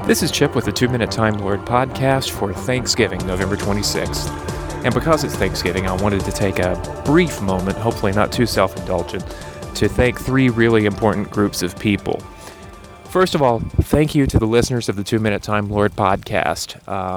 This is Chip with the 2 Minute Time Lord podcast for Thanksgiving, November 26th. And because it's Thanksgiving, I wanted to take a brief moment, hopefully not too self-indulgent, to thank three really important groups of people. First of all, thank you to the listeners of the 2 Minute Time Lord podcast.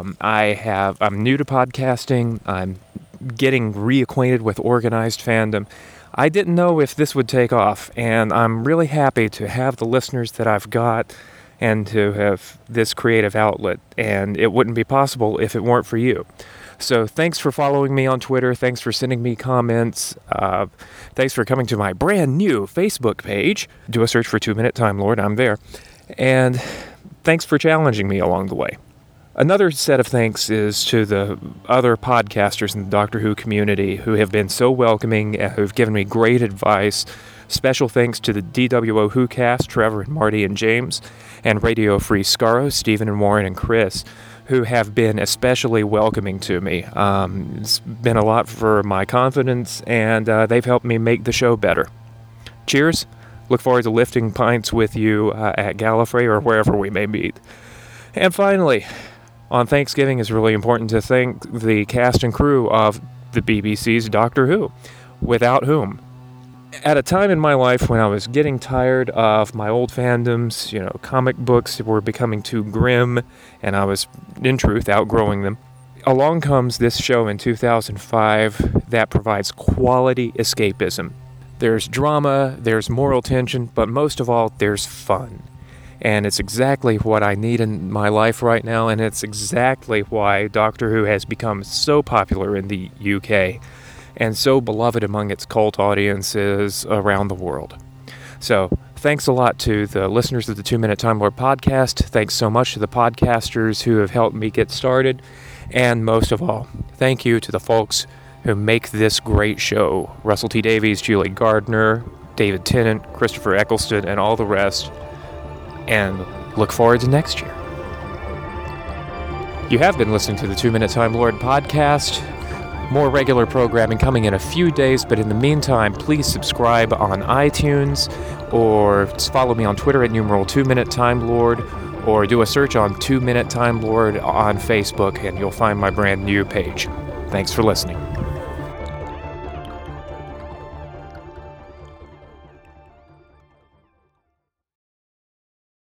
I'm new to podcasting. I'm getting reacquainted with organized fandom. I didn't know if this would take off, and I'm really happy to have the listeners that I've got and to have this creative outlet, and it wouldn't be possible if it weren't for you. So thanks for following me on Twitter. Thanks for sending me comments. Thanks for coming to my brand new Facebook page. Do a search for 2 Minute Time Lord. I'm there. And thanks for challenging me along the way. Another set of thanks is to the other podcasters in the Doctor Who community who have been so welcoming and who've given me great advice. Special thanks to the DWO Who cast, Trevor and Marty and James, and Radio Free Scaro, Stephen and Warren and Chris, who have been especially welcoming to me. It's been a lot for my confidence, and they've helped me make the show better. Cheers. Look forward to lifting pints with you at Gallifrey or wherever we may meet. And finally, on Thanksgiving, it's really important to thank the cast and crew of the BBC's Doctor Who, without whom, at a time in my life when I was getting tired of my old fandoms, comic books were becoming too grim, and I was, in truth, outgrowing them, along comes this show in 2005 that provides quality escapism. There's drama, there's moral tension, but most of all, there's fun. And it's exactly what I need in my life right now, and it's exactly why Doctor Who has become so popular in the UK and so beloved among its cult audiences around the world. So, thanks a lot to the listeners of the 2 Minute Time Lord podcast. Thanks so much to the podcasters who have helped me get started. And most of all, thank you to the folks who make this great show. Russell T. Davies, Julie Gardner, David Tennant, Christopher Eccleston, and all the rest. And look forward to next year. You have been listening to the 2 Minute Time Lord podcast. More regular programming coming in a few days, but in the meantime, please subscribe on iTunes or follow me on Twitter at numeral 2 Minute Time Lord, or do a search on 2 Minute Time Lord on Facebook and you'll find my brand new page. Thanks for listening.